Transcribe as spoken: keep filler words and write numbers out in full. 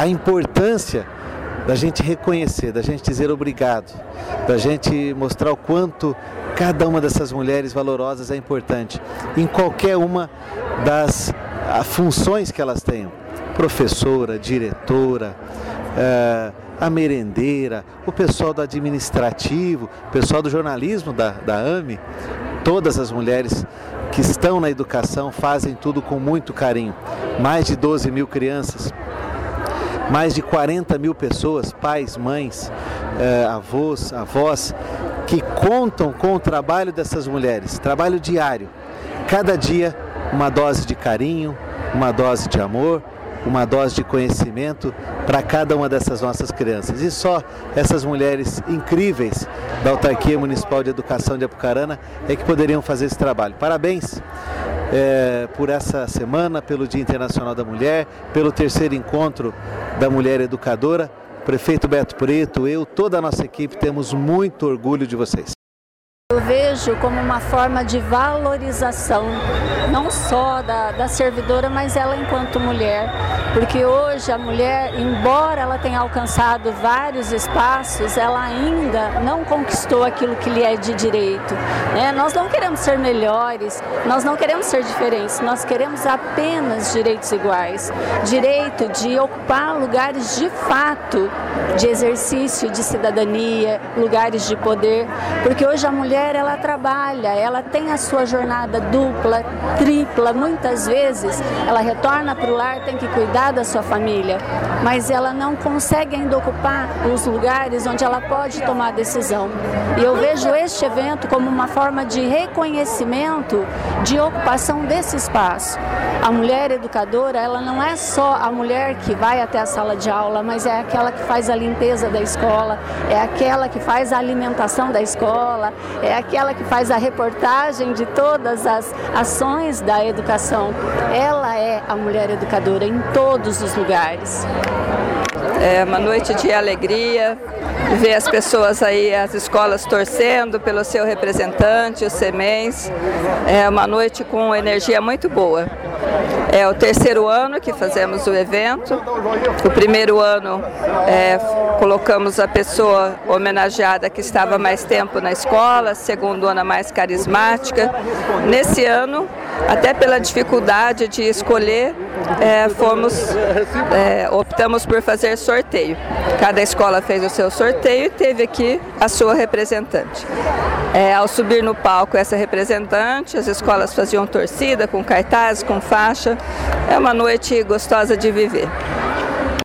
a importância da gente reconhecer, da gente dizer obrigado, da gente mostrar o quanto cada uma dessas mulheres valorosas é importante, em qualquer uma das a, funções que elas tenham, professora, diretora, é, a merendeira, o pessoal do administrativo, o pessoal do jornalismo da, da A M E, todas as mulheres que estão na educação fazem tudo com muito carinho, mais de doze mil crianças, mais de quarenta mil pessoas, pais, mães, eh, avós, avós, que contam com o trabalho dessas mulheres, trabalho diário. Cada dia uma dose de carinho, uma dose de amor, uma dose de conhecimento para cada uma dessas nossas crianças. E só essas mulheres incríveis da Autarquia Municipal de Educação de Apucarana é que poderiam fazer esse trabalho. Parabéns! É, por essa semana, pelo Dia Internacional da Mulher, pelo terceiro encontro da Mulher Educadora. Prefeito Beto Preto, eu, toda a nossa equipe, temos muito orgulho de vocês. Eu vejo como uma forma de valorização, não só da, da servidora, mas ela enquanto mulher. Porque hoje a mulher, embora ela tenha alcançado vários espaços, ela ainda não conquistou aquilo que lhe é de direito. Né? Nós não queremos ser melhores, nós não queremos ser diferentes, nós queremos apenas direitos iguais. Direito de ocupar lugares de fato, de exercício de cidadania, lugares de poder, porque hoje a mulher ela trabalha, ela tem a sua jornada dupla, tripla, muitas vezes ela retorna para o lar, tem que cuidar da sua família, mas ela não consegue ainda ocupar os lugares onde ela pode tomar decisão. E eu vejo este evento como uma forma de reconhecimento de ocupação desse espaço. A mulher educadora, ela não é só a mulher que vai até a sala de aula, mas é aquela que faz a limpeza da escola, é aquela que faz a alimentação da escola, é aquela que faz a reportagem de todas as ações da educação. Ela é a mulher educadora em todos os lugares. É uma noite de alegria, ver as pessoas aí, as escolas torcendo pelo seu representante, o SEMENS. É uma noite com energia muito boa. É o terceiro ano que fazemos o evento. O primeiro ano é, colocamos a pessoa homenageada que estava mais tempo na escola, segundo ano a mais carismática. Nesse ano, até pela dificuldade de escolher, é, fomos, é, optamos por fazer sorteio. Cada escola fez o seu sorteio e teve aqui a sua representante. É, ao subir no palco essa representante, as escolas faziam torcida com cartazes, com faixa. É uma noite gostosa de viver.